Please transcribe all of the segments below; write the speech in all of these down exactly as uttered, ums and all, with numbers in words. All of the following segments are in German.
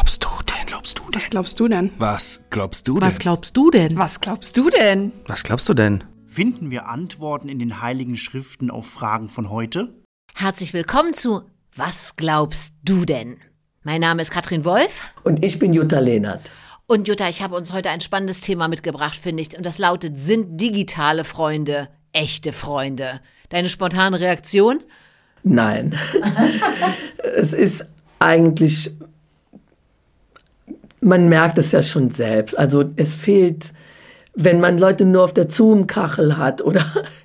glaubst du denn? Was glaubst du denn? Was glaubst du denn? Was glaubst du denn? Was glaubst du denn? Was glaubst du denn? Was glaubst du denn? Finden wir Antworten in den Heiligen Schriften auf Fragen von heute? Herzlich willkommen zu Was glaubst du denn? Mein Name ist Katrin Wolf. Und ich bin Jutta Lehnert. Und Jutta, ich habe uns heute ein spannendes Thema mitgebracht, finde ich. Und das lautet, sind digitale Freunde echte Freunde? Deine spontane Reaktion? Nein. Es ist eigentlich, man merkt es ja schon selbst. Also es fehlt, wenn man Leute nur auf der Zoom-Kachel hat oder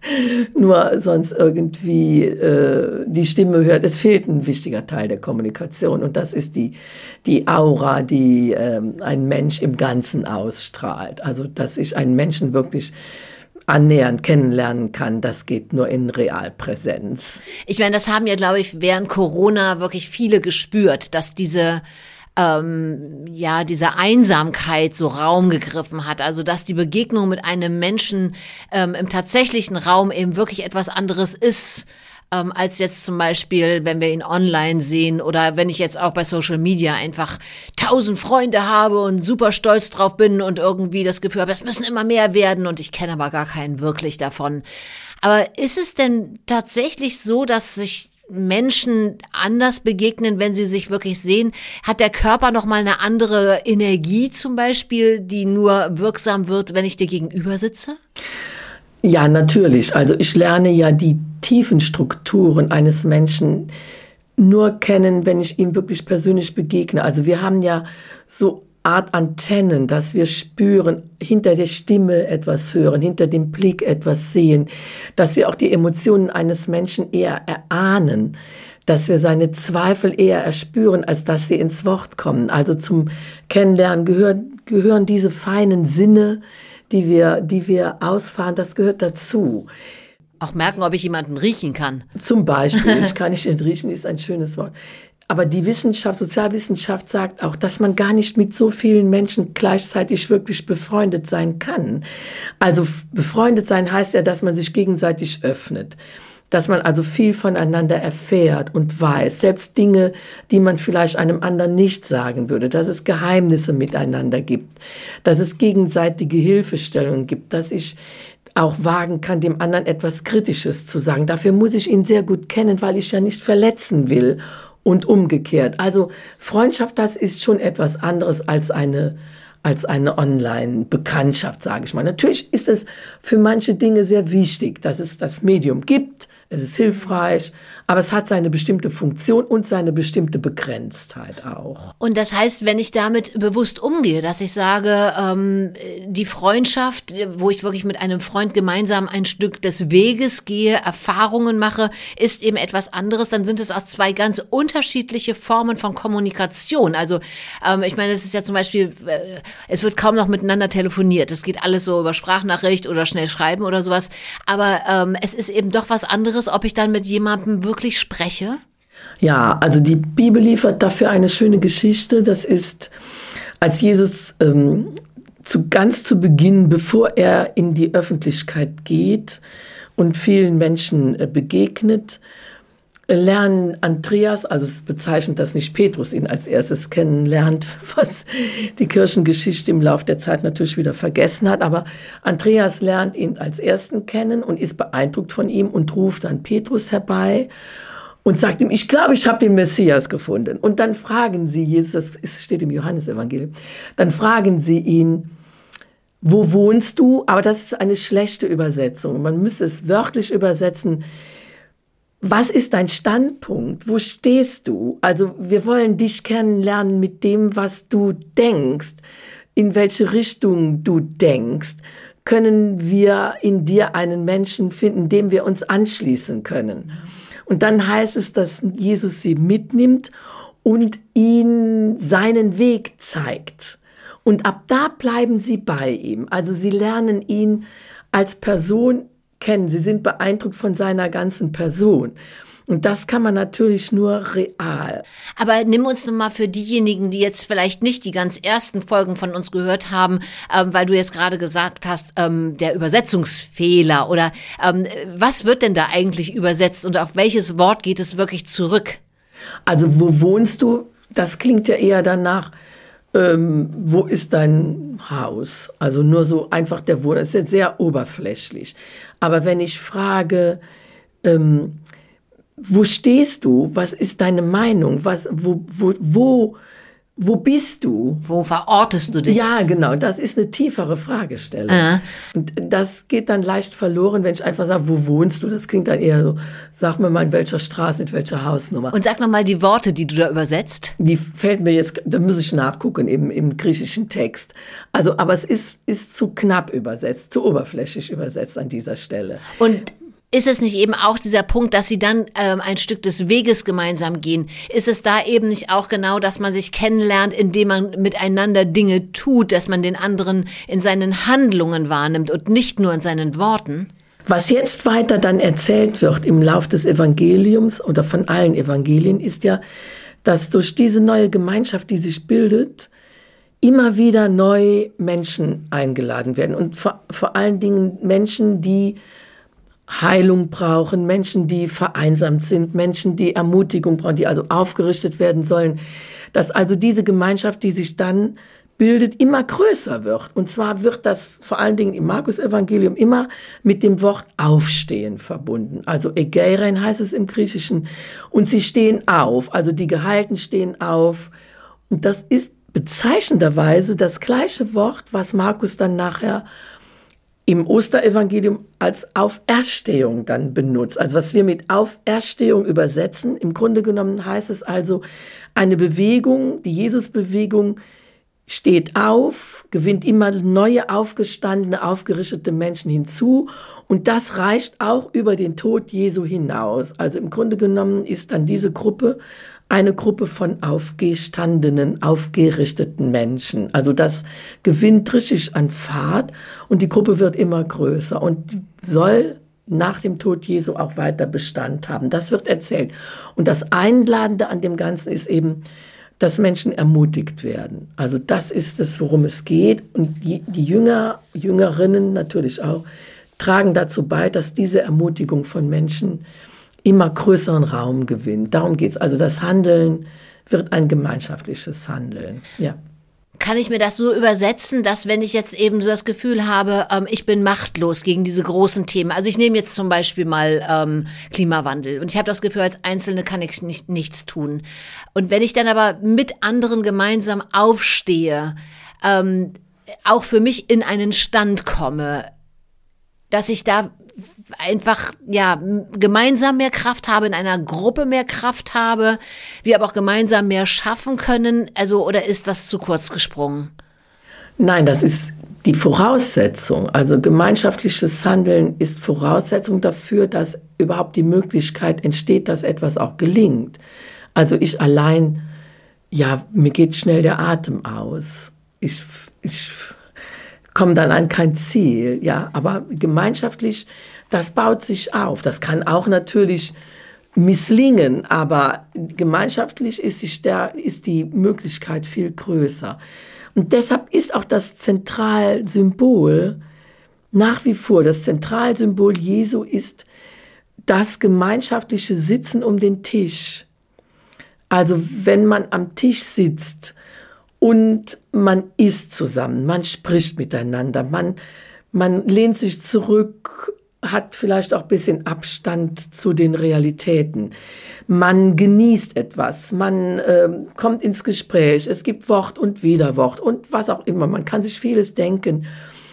nur sonst irgendwie äh, die Stimme hört, es fehlt ein wichtiger Teil der Kommunikation. Und das ist die, die Aura, die äh, ein Mensch im Ganzen ausstrahlt. Also dass ich einen Menschen wirklich annähernd kennenlernen kann, das geht nur in Realpräsenz. Ich meine, das haben ja, glaube ich, während Corona wirklich viele gespürt, dass diese ähm, ja diese Einsamkeit so Raum gegriffen hat. Also dass die Begegnung mit einem Menschen ähm, im tatsächlichen Raum eben wirklich etwas anderes ist, ähm, als jetzt zum Beispiel, wenn wir ihn online sehen oder wenn ich jetzt auch bei Social Media einfach tausend Freunde habe und super stolz drauf bin und irgendwie das Gefühl habe, es müssen immer mehr werden und ich kenne aber gar keinen wirklich davon. Aber ist es denn tatsächlich so, dass sich Menschen anders begegnen, wenn sie sich wirklich sehen? Hat der Körper noch mal eine andere Energie zum Beispiel, die nur wirksam wird, wenn ich dir gegenüber sitze? Ja, natürlich. Also ich lerne ja die tiefen Strukturen eines Menschen nur kennen, wenn ich ihm wirklich persönlich begegne. Also wir haben ja so Art Antennen, dass wir spüren, hinter der Stimme etwas hören, hinter dem Blick etwas sehen, dass wir auch die Emotionen eines Menschen eher erahnen, dass wir seine Zweifel eher erspüren, als dass sie ins Wort kommen. Also zum Kennenlernen gehören, gehören diese feinen Sinne, die wir, die wir ausfahren, das gehört dazu. Auch merken, ob ich jemanden riechen kann. Zum Beispiel, ich kann nicht riechen, ist ein schönes Wort. Aber die Wissenschaft, Sozialwissenschaft sagt auch, dass man gar nicht mit so vielen Menschen gleichzeitig wirklich befreundet sein kann. Also befreundet sein heißt ja, dass man sich gegenseitig öffnet. Dass man also viel voneinander erfährt und weiß, selbst Dinge, die man vielleicht einem anderen nicht sagen würde, dass es Geheimnisse miteinander gibt, dass es gegenseitige Hilfestellungen gibt, dass ich auch wagen kann, dem anderen etwas Kritisches zu sagen. Dafür muss ich ihn sehr gut kennen, weil ich ja nicht verletzen will und umgekehrt. Also Freundschaft, das ist schon etwas anderes als eine als eine Online-Bekanntschaft, sage ich mal. Natürlich ist es für manche Dinge sehr wichtig, dass es das Medium gibt, es ist hilfreich, aber es hat seine bestimmte Funktion und seine bestimmte Begrenztheit auch. Und das heißt, wenn ich damit bewusst umgehe, dass ich sage, ähm, die Freundschaft, wo ich wirklich mit einem Freund gemeinsam ein Stück des Weges gehe, Erfahrungen mache, ist eben etwas anderes, dann sind es auch zwei ganz unterschiedliche Formen von Kommunikation. Also ähm, ich meine, es ist ja zum Beispiel, äh, es wird kaum noch miteinander telefoniert. Es geht alles so über Sprachnachricht oder schnell schreiben oder sowas. Aber ähm, es ist eben doch was anderes, ob ich dann mit jemandem wirklich spreche? Ja, also die Bibel liefert dafür eine schöne Geschichte. Das ist, als Jesus ähm, zu, ganz zu Beginn, bevor er in die Öffentlichkeit geht und vielen Menschen äh, begegnet, lernen Andreas, also es bezeichnet das nicht, Petrus ihn als erstes kennenlernt, was die Kirchengeschichte im Laufe der Zeit natürlich wieder vergessen hat, aber Andreas lernt ihn als ersten kennen und ist beeindruckt von ihm und ruft dann Petrus herbei und sagt ihm, ich glaube, ich habe den Messias gefunden. Und dann fragen sie Jesus, das steht im Johannesevangelium, dann fragen sie ihn, wo wohnst du? Aber das ist eine schlechte Übersetzung. Man müsste es wörtlich übersetzen, was ist dein Standpunkt? Wo stehst du? Also wir wollen dich kennenlernen mit dem, was du denkst, in welche Richtung du denkst. Können wir in dir einen Menschen finden, dem wir uns anschließen können? Und dann heißt es, dass Jesus sie mitnimmt und ihnen seinen Weg zeigt. Und ab da bleiben sie bei ihm. Also sie lernen ihn als Person kennen. Sie sind beeindruckt von seiner ganzen Person. Und das kann man natürlich nur real. Aber nimm uns noch mal für diejenigen, die jetzt vielleicht nicht die ganz ersten Folgen von uns gehört haben, ähm, weil du jetzt gerade gesagt hast, ähm, der Übersetzungsfehler oder ähm, was wird denn da eigentlich übersetzt und auf welches Wort geht es wirklich zurück? Also wo wohnst du? das klingt ja eher danach, ähm, wo ist dein Haus? Also nur so einfach der Wohnort. Das ist ja sehr oberflächlich. Aber wenn ich frage, ähm, wo stehst du? Was ist deine Meinung? Was, wo, wo, wo, wo bist du? Wo verortest du dich? Ja, genau. Das ist eine tiefere Fragestellung. Äh. Und das geht dann leicht verloren, wenn ich einfach sage, wo wohnst du? Das klingt dann eher so, sag mir mal, in welcher Straße, mit welcher Hausnummer. Und sag nochmal die Worte, die du da übersetzt. Die fällt mir jetzt, da muss ich nachgucken im, im griechischen Text. Also, aber es ist, ist zu knapp übersetzt, zu oberflächlich übersetzt an dieser Stelle. Und ist es nicht eben auch dieser Punkt, dass sie dann ähm, ein Stück des Weges gemeinsam gehen? Ist es da eben nicht auch genau, dass man sich kennenlernt, indem man miteinander Dinge tut, dass man den anderen in seinen Handlungen wahrnimmt und nicht nur in seinen Worten? Was jetzt weiter dann erzählt wird im Lauf des Evangeliums oder von allen Evangelien, ist ja, dass durch diese neue Gemeinschaft, die sich bildet, immer wieder neu Menschen eingeladen werden. Und vor, vor allen Dingen Menschen, die Heilung brauchen, Menschen, die vereinsamt sind, Menschen, die Ermutigung brauchen, die also aufgerichtet werden sollen. Dass also diese Gemeinschaft, die sich dann bildet, immer größer wird. Und zwar wird das vor allen Dingen im Markus-Evangelium immer mit dem Wort Aufstehen verbunden. Also egeiren heißt es im Griechischen. Und sie stehen auf, also die Geheilten stehen auf. Und das ist bezeichnenderweise das gleiche Wort, was Markus dann nachher im Osterevangelium als Auferstehung dann benutzt. Also was wir mit Auferstehung übersetzen, im Grunde genommen heißt es also eine Bewegung, die Jesusbewegung steht auf, gewinnt immer neue aufgestandene, aufgerichtete Menschen hinzu und das reicht auch über den Tod Jesu hinaus. Also im Grunde genommen ist dann diese Gruppe eine Gruppe von aufgestandenen, aufgerichteten Menschen. Also das gewinnt richtig an Fahrt und die Gruppe wird immer größer und soll nach dem Tod Jesu auch weiter Bestand haben. Das wird erzählt. Und das Einladende an dem Ganzen ist eben, dass Menschen ermutigt werden. Also das ist es, worum es geht. Und die, die Jünger, Jüngerinnen natürlich auch, tragen dazu bei, dass diese Ermutigung von Menschen immer größeren Raum gewinnt. Darum geht es. Also das Handeln wird ein gemeinschaftliches Handeln. Ja. Kann ich mir das so übersetzen, dass wenn ich jetzt eben so das Gefühl habe, ähm, ich bin machtlos gegen diese großen Themen. Also ich nehme jetzt zum Beispiel mal ähm, Klimawandel und ich habe das Gefühl, als Einzelne kann ich nicht, nichts tun. Und wenn ich dann aber mit anderen gemeinsam aufstehe, ähm, auch für mich in einen Stand komme, dass ich da einfach, ja, gemeinsam mehr Kraft habe, in einer Gruppe mehr Kraft habe, wir aber auch gemeinsam mehr schaffen können, also, oder ist das zu kurz gesprungen? Nein, das ist die Voraussetzung. Also gemeinschaftliches Handeln ist Voraussetzung dafür, dass überhaupt die Möglichkeit entsteht, dass etwas auch gelingt. Also ich allein, ja, mir geht schnell der Atem aus. Ich, ich komme dann an kein Ziel, ja, aber gemeinschaftlich, das baut sich auf. Das kann auch natürlich misslingen, aber gemeinschaftlich ist die, Stär- ist die Möglichkeit viel größer. Und deshalb ist auch das Zentralsymbol nach wie vor, das Zentralsymbol Jesu ist das gemeinschaftliche Sitzen um den Tisch. Also wenn man am Tisch sitzt und man isst zusammen, man spricht miteinander, man, man lehnt sich zurück, hat vielleicht auch ein bisschen Abstand zu den Realitäten. Man genießt etwas, man äh, kommt ins Gespräch, es gibt Wort und Widerwort und was auch immer, man kann sich vieles denken.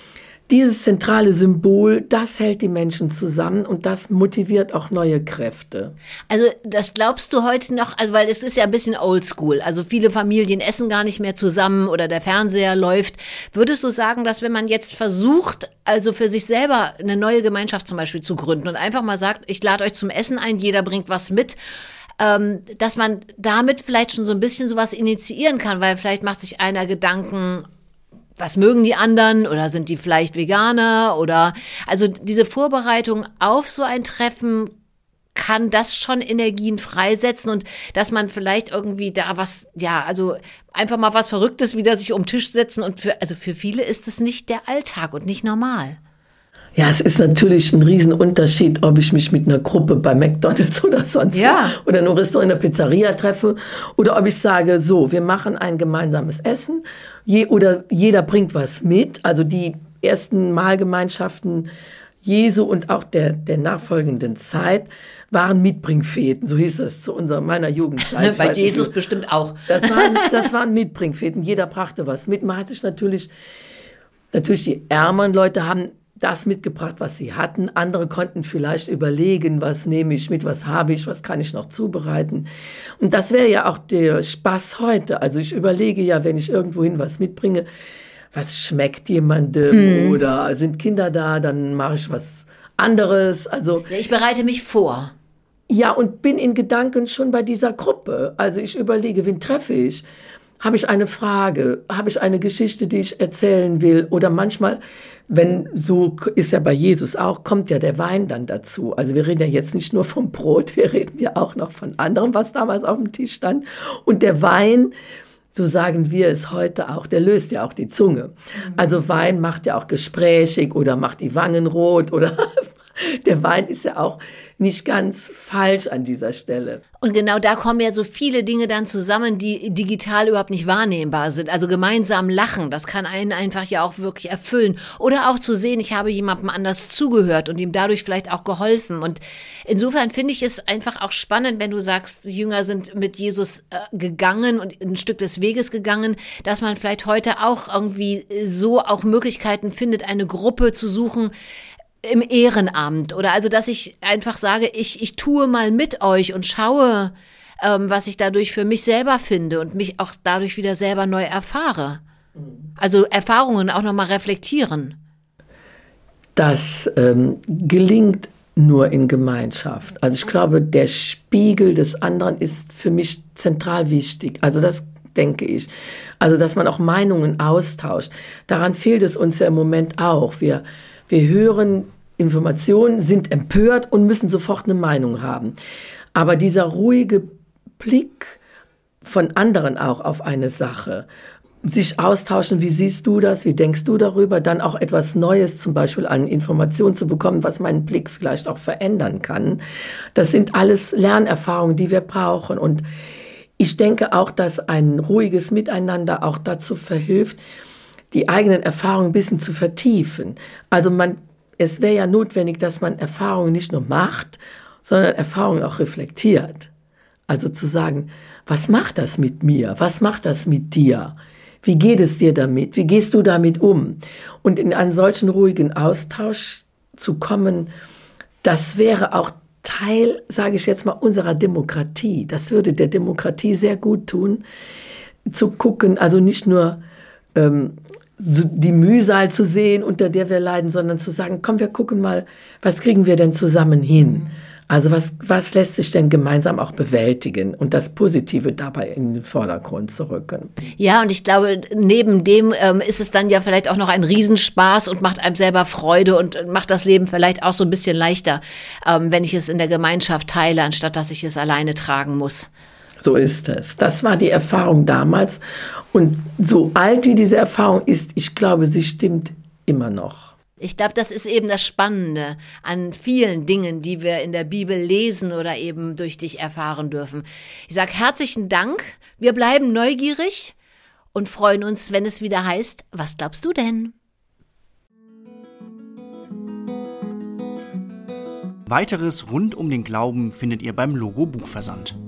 Dieses zentrale Symbol, das hält die Menschen zusammen und das motiviert auch neue Kräfte. Also das glaubst du heute noch, also weil es ist ja ein bisschen oldschool, also viele Familien essen gar nicht mehr zusammen oder der Fernseher läuft. Würdest du sagen, dass wenn man jetzt versucht, also für sich selber eine neue Gemeinschaft zum Beispiel zu gründen und einfach mal sagt, ich lade euch zum Essen ein, jeder bringt was mit, ähm, dass man damit vielleicht schon so ein bisschen sowas initiieren kann, weil vielleicht macht sich einer Gedanken, was mögen die anderen oder sind die vielleicht Veganer oder, also diese Vorbereitung auf so ein Treffen, kann das schon Energien freisetzen und dass man vielleicht irgendwie da was, ja, also einfach mal was Verrücktes wieder sich um den Tisch setzen und für, also für viele ist es nicht der Alltag und nicht normal. Ja, es ist natürlich ein Riesenunterschied, ob ich mich mit einer Gruppe bei McDonald's oder sonst Ja. wo oder in einem Restaurant, in einer Pizzeria treffe oder ob ich sage, so, wir machen ein gemeinsames Essen je, oder jeder bringt was mit. Also die ersten Mahlgemeinschaften Jesu und auch der, der nachfolgenden Zeit waren Mitbringfäden, so hieß das zu unserer, meiner Jugendzeit. Bei Jesus nicht, bestimmt auch. Das waren, das waren Mitbringfäden, jeder brachte was mit. Man hat sich natürlich, natürlich die ärmeren Leute haben das mitgebracht, was sie hatten. Andere konnten vielleicht überlegen, was nehme ich mit, was habe ich, was kann ich noch zubereiten. Und das wäre ja auch der Spaß heute. Also ich überlege ja, wenn ich irgendwohin was mitbringe, was schmeckt jemandem mm. oder sind Kinder da, dann mache ich was anderes. Also ich bereite mich vor. Ja, und bin in Gedanken schon bei dieser Gruppe. Also ich überlege, wen treffe ich? Habe ich eine Frage? Habe ich eine Geschichte, die ich erzählen will? Oder manchmal, wenn, so ist ja bei Jesus auch, kommt ja der Wein dann dazu. Also wir reden ja jetzt nicht nur vom Brot, wir reden ja auch noch von anderem, was damals auf dem Tisch stand. Und der Wein, so sagen wir es heute auch, der löst ja auch die Zunge. Also Wein macht ja auch gesprächig oder macht die Wangen rot oder der Wein ist ja auch nicht ganz falsch an dieser Stelle. Und genau da kommen ja so viele Dinge dann zusammen, die digital überhaupt nicht wahrnehmbar sind. Also gemeinsam lachen, das kann einen einfach ja auch wirklich erfüllen. Oder auch zu sehen, ich habe jemandem anders zugehört und ihm dadurch vielleicht auch geholfen. Und insofern finde ich es einfach auch spannend, wenn du sagst, die Jünger sind mit Jesus äh, gegangen und ein Stück des Weges gegangen, dass man vielleicht heute auch irgendwie so auch Möglichkeiten findet, eine Gruppe zu suchen, im Ehrenamt oder also, dass ich einfach sage, ich, ich tue mal mit euch und schaue, ähm, was ich dadurch für mich selber finde und mich auch dadurch wieder selber neu erfahre. Also Erfahrungen auch nochmal reflektieren. Das ähm, gelingt nur in Gemeinschaft. Also ich glaube, der Spiegel des anderen ist für mich zentral wichtig. Also das denke ich. Also dass man auch Meinungen austauscht. Daran fehlt es uns ja im Moment auch. Wir Wir hören Informationen, sind empört und müssen sofort eine Meinung haben. Aber dieser ruhige Blick von anderen auch auf eine Sache, sich austauschen, wie siehst du das, wie denkst du darüber, dann auch etwas Neues zum Beispiel an Informationen zu bekommen, was meinen Blick vielleicht auch verändern kann. Das sind alles Lernerfahrungen, die wir brauchen. Und ich denke auch, dass ein ruhiges Miteinander auch dazu verhilft, die eigenen Erfahrungen ein bisschen zu vertiefen. Also man, es wäre ja notwendig, dass man Erfahrungen nicht nur macht, sondern Erfahrungen auch reflektiert. Also zu sagen, was macht das mit mir? Was macht das mit dir? Wie geht es dir damit? Wie gehst du damit um? Und in einen solchen ruhigen Austausch zu kommen, das wäre auch Teil, sage ich jetzt mal, unserer Demokratie. Das würde der Demokratie sehr gut tun, zu gucken, also nicht nur ähm, die Mühsal zu sehen, unter der wir leiden, sondern zu sagen, komm, wir gucken mal, was kriegen wir denn zusammen hin? Also was, was lässt sich denn gemeinsam auch bewältigen und das Positive dabei in den Vordergrund zu rücken? Ja, und ich glaube, neben dem ähm, ist es dann ja vielleicht auch noch ein Riesenspaß und macht einem selber Freude und macht das Leben vielleicht auch so ein bisschen leichter, ähm, wenn ich es in der Gemeinschaft teile, anstatt dass ich es alleine tragen muss. So ist es. Das war die Erfahrung damals. Und so alt wie diese Erfahrung ist, ich glaube, sie stimmt immer noch. Ich glaube, das ist eben das Spannende an vielen Dingen, die wir in der Bibel lesen oder eben durch dich erfahren dürfen. Ich sage herzlichen Dank. Wir bleiben neugierig und freuen uns, wenn es wieder heißt, was glaubst du denn? Weiteres rund um den Glauben findet ihr beim Logo Buchversand.